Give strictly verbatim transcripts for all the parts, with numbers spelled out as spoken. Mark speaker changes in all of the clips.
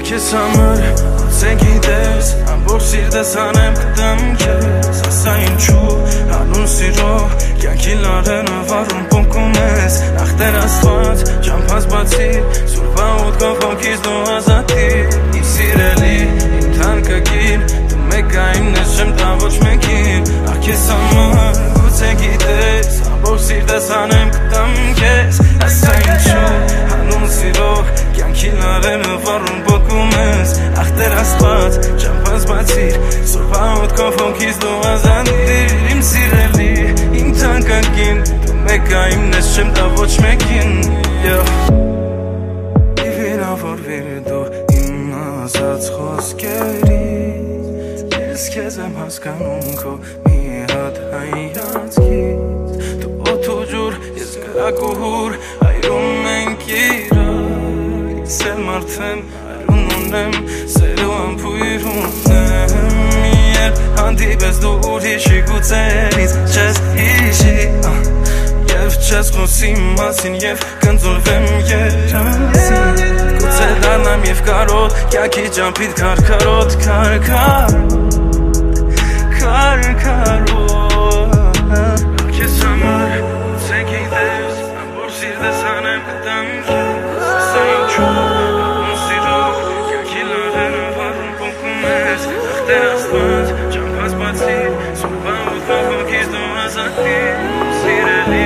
Speaker 1: Քեզ համար ոնց գիտես ամբողջ սիրտս անեմ կտամ քեզ ասա ինչու հանուն սիրո կյանքին լարենը վառում պոնքում ես ախ Տեր Աստված ճամփաս բացի սուրբ աղոթքով հոգիս դու ազատիր իմ սիրելի իմ թանկագին դու մեկ այնն ես չեմ տա ոչ մեկին ախ քեզ համար ոնց գիտես ամբողջ սիրտս անեմ կտամ քեզ ասա ինչու հանուն սիրո կյանքին լարենը վառում պոնքում ես ախ Տեր Աստված ճամփաս բացիր սուրբ աղոթքով հոգիս դու ազատիր իմ սիրելի իմ թանկագին դու մեկ այնն ես չեմ տա ոչ մեկին Վիրավորվիր դու իմ ասած խոսքերից ես քեզ եմ հասկանում քո մի հատ հայացքից դու օդ ու ջուր ես կրակ ու հուր այրում ենք իրար ես էլ մարդ եմ այրուն ունեմ սերու ամփույր ունեմ երբ հանդիպես դու ուրիշի գուցերից չես հիշի Եվ չես խոսի մասին և կնձորվեմ երասին Գուցե դառնամ և կարոտ կյանքի ճամփիդ քարքարոտ քարքարոտ քարքարոտ Քեզ համար ոնց գիտես ամբողջ սիրտս անեմ կտամ քեզ ասա ինչու հանուն սիրո կյանքի լարենը վառում պոնքում ես ախ Տեր Աստված ճամփաս բացի սուրբ աղոթքով հոգիս դու ազատիր սիրելի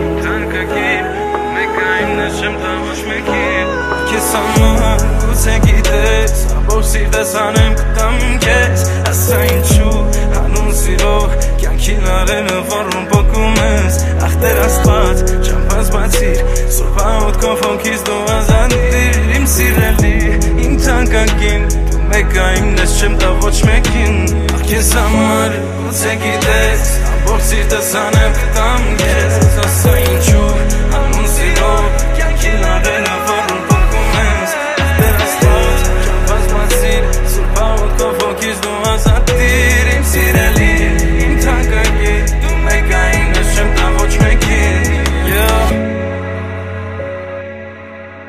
Speaker 1: Քեզ համար ոնց գիտես ամբողջ սիրտս անեմ կտամ քեզ ասա ինչու հանուն սիրո կյանքի լարենը վառում պոնքում ես ախ Տեր Աստված ճամփաս բացիր սուրբ աղոթքով հոգիս դու ազատիր իմ սիրելի իմ թանկագին դու մեկ այնն ես չեմ տա ոչ մեկին ախ քեզ համար ոնց գիտես ամբողջ սիրտս անեմ կտամ քեզ ասա ինչու